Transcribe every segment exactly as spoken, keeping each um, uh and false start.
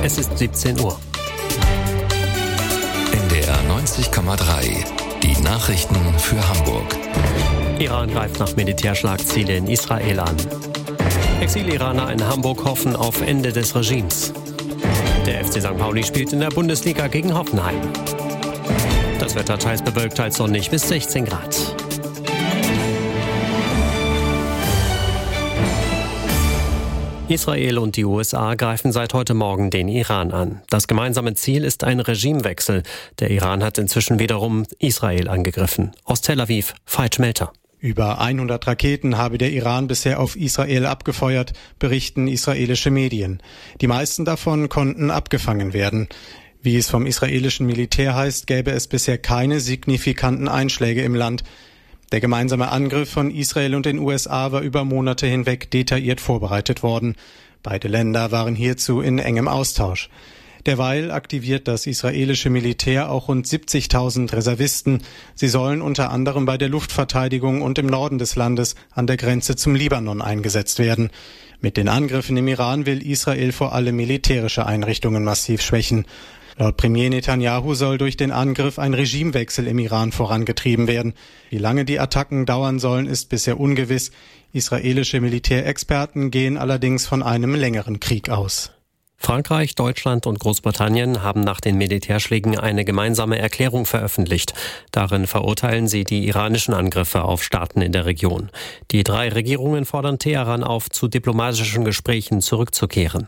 Es ist siebzehn Uhr. N D R neunzig Komma drei. Die Nachrichten für Hamburg. Iran greift nach Militärschlagziele in Israel an. Exil-Iraner in Hamburg hoffen auf Ende des Regimes. Der F C Sankt Pauli spielt in der Bundesliga gegen Hoffenheim. Das Wetter teils bewölkt, teils sonnig bis sechzehn Grad. Israel und die U S A greifen seit heute Morgen den Iran an. Das gemeinsame Ziel ist ein Regimewechsel. Der Iran hat inzwischen wiederum Israel angegriffen. Aus Tel Aviv, Veit Melter. Über hundert Raketen habe der Iran bisher auf Israel abgefeuert, berichten israelische Medien. Die meisten davon konnten abgefangen werden. Wie es vom israelischen Militär heißt, gäbe es bisher keine signifikanten Einschläge im Land. Der gemeinsame Angriff von Israel und den U S A war über Monate hinweg detailliert vorbereitet worden. Beide Länder waren hierzu in engem Austausch. Derweil aktiviert das israelische Militär auch rund siebzigtausend Reservisten. Sie sollen unter anderem bei der Luftverteidigung und im Norden des Landes an der Grenze zum Libanon eingesetzt werden. Mit den Angriffen im Iran will Israel vor allem militärische Einrichtungen massiv schwächen. Laut Premier Netanyahu soll durch den Angriff ein Regimewechsel im Iran vorangetrieben werden. Wie lange die Attacken dauern sollen, ist bisher ungewiss. Israelische Militärexperten gehen allerdings von einem längeren Krieg aus. Frankreich, Deutschland und Großbritannien haben nach den Militärschlägen eine gemeinsame Erklärung veröffentlicht. Darin verurteilen sie die iranischen Angriffe auf Staaten in der Region. Die drei Regierungen fordern Teheran auf, zu diplomatischen Gesprächen zurückzukehren.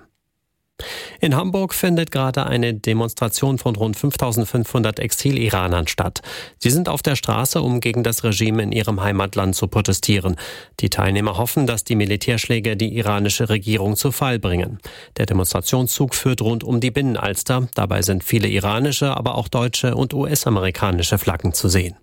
In Hamburg findet gerade eine Demonstration von rund fünftausendfünfhundert Exil-Iranern statt. Sie sind auf der Straße, um gegen das Regime in ihrem Heimatland zu protestieren. Die Teilnehmer hoffen, dass die Militärschläge die iranische Regierung zu Fall bringen. Der Demonstrationszug führt rund um die Binnenalster. Dabei sind viele iranische, aber auch deutsche und U S-amerikanische Flaggen zu sehen.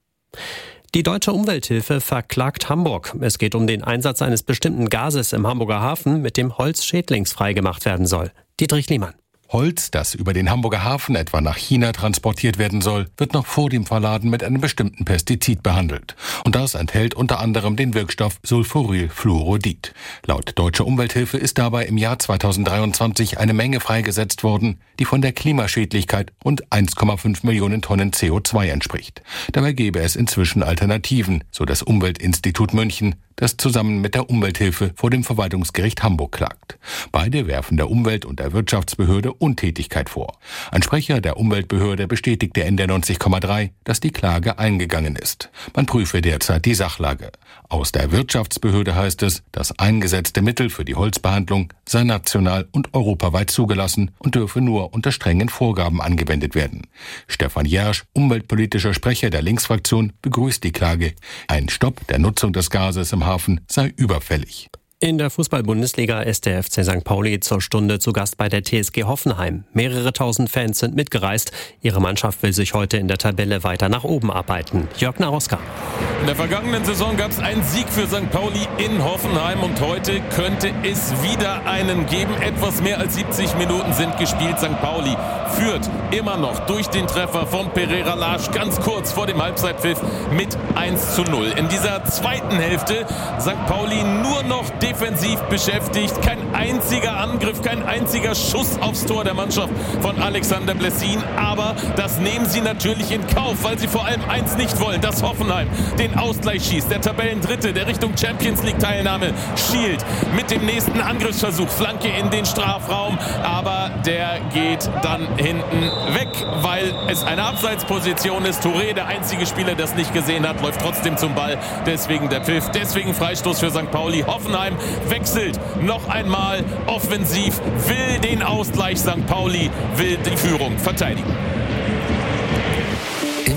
Die Deutsche Umwelthilfe verklagt Hamburg. Es geht um den Einsatz eines bestimmten Gases im Hamburger Hafen, mit dem Holz schädlingsfrei gemacht werden soll. Dietrich Liemann. Holz, das über den Hamburger Hafen etwa nach China transportiert werden soll, wird noch vor dem Verladen mit einem bestimmten Pestizid behandelt. Und das enthält unter anderem den Wirkstoff Sulforylfluorid. Laut Deutscher Umwelthilfe ist dabei im Jahr zweitausenddreiundzwanzig eine Menge freigesetzt worden, die von der Klimaschädlichkeit rund eins Komma fünf Millionen Tonnen C O zwei entspricht. Dabei gäbe es inzwischen Alternativen, so das Umweltinstitut München, das zusammen mit der Umwelthilfe vor dem Verwaltungsgericht Hamburg klagt. Beide werfen der Umwelt- und der Wirtschaftsbehörde Untätigkeit vor. Ein Sprecher der Umweltbehörde bestätigte N D R neunzig Komma drei, dass die Klage eingegangen ist. Man prüfe derzeit die Sachlage. Aus der Wirtschaftsbehörde heißt es, das eingesetzte Mittel für die Holzbehandlung sei national und europaweit zugelassen und dürfe nur unter strengen Vorgaben angewendet werden. Stefan Jersch, umweltpolitischer Sprecher der Linksfraktion, begrüßt die Klage. Ein Stopp der Nutzung des Gases im Hafen sei überfällig. In der Fußball-Bundesliga ist der F C Sankt Pauli zur Stunde zu Gast bei der T S G Hoffenheim. Mehrere tausend Fans sind mitgereist. Ihre Mannschaft will sich heute in der Tabelle weiter nach oben arbeiten. Jörg Naroska. In der vergangenen Saison gab es einen Sieg für Sankt Pauli in Hoffenheim und heute könnte es wieder einen geben. Etwas mehr als siebzig Minuten sind gespielt. Sankt Pauli führt immer noch durch den Treffer von Pereira Lage ganz kurz vor dem Halbzeitpfiff mit eins zu null. In dieser zweiten Hälfte Sankt Pauli nur noch defensiv beschäftigt. Kein einziger Angriff, kein einziger Schuss aufs Tor der Mannschaft von Alexander Blessin. Aber das nehmen sie natürlich in Kauf, weil sie vor allem eins nicht wollen, dass Hoffenheim den Ausgleich schießt. Der Tabellendritte, der Richtung Champions League Teilnahme schielt mit dem nächsten Angriffsversuch. Flanke in den Strafraum, aber der geht dann hinten weg, weil es eine Abseitsposition ist. Touré, der einzige Spieler, der es nicht gesehen hat, läuft trotzdem zum Ball. Deswegen der Pfiff, deswegen Freistoß für Sankt Pauli. Hoffenheim wechselt noch einmal offensiv, will den Ausgleich. Sankt Pauli will die Führung verteidigen.